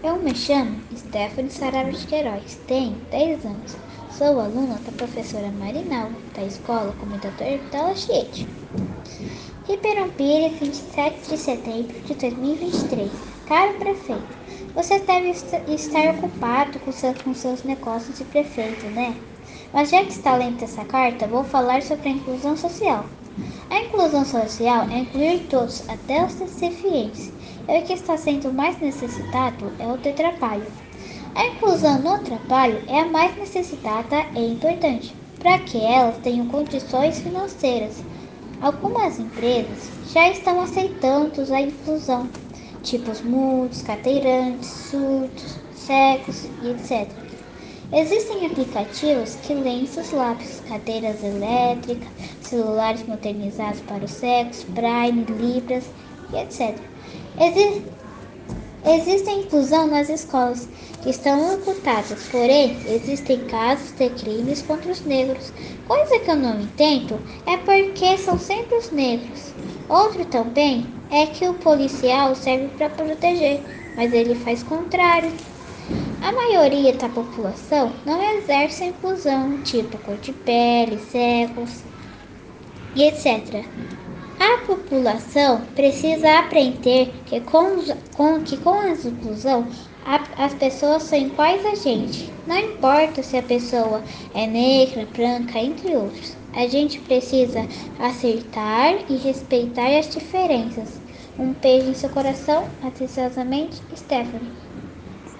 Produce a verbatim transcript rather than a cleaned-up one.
Eu me chamo Stephanie Saraiva de Queiroz, tenho dez anos. Sou aluna da professora Marinal, da Escola Comunitária Tela Chiete. Ribeirão Pires, vinte e sete de setembro de dois mil e vinte e três. Caro prefeito, você deve estar ocupado com seus, com seus negócios de prefeito, né? Mas já que está lendo essa carta, vou falar sobre a inclusão social. A inclusão social é incluir todos, até os deficientes. E o que está sendo mais necessitado é o do trabalho. A inclusão no trabalho é a mais necessitada e importante, para que elas tenham condições financeiras. Algumas empresas já estão aceitando a inclusão, tipos mudos, cadeirantes, surdos, cegos e etcétera. Existem aplicativos que leem seus lábios, cadeiras elétricas, celulares modernizados para os cegos, Braille, Libras e etcétera. Exi- Existe inclusão nas escolas, que estão ocultadas, porém, existem casos de crimes contra os negros. Coisa que eu não entendo é porque são sempre os negros. Outro também é que o policial serve para proteger, mas ele faz o contrário. A maioria da população não exerce a inclusão, tipo cor de pele, cegos e etcétera. A população precisa aprender que com, com, que com a inclusão a, as pessoas são iguais a gente. Não importa se a pessoa é negra, branca, entre outros. A gente precisa aceitar e respeitar as diferenças. Um beijo em seu coração, atenciosamente, Stephanie.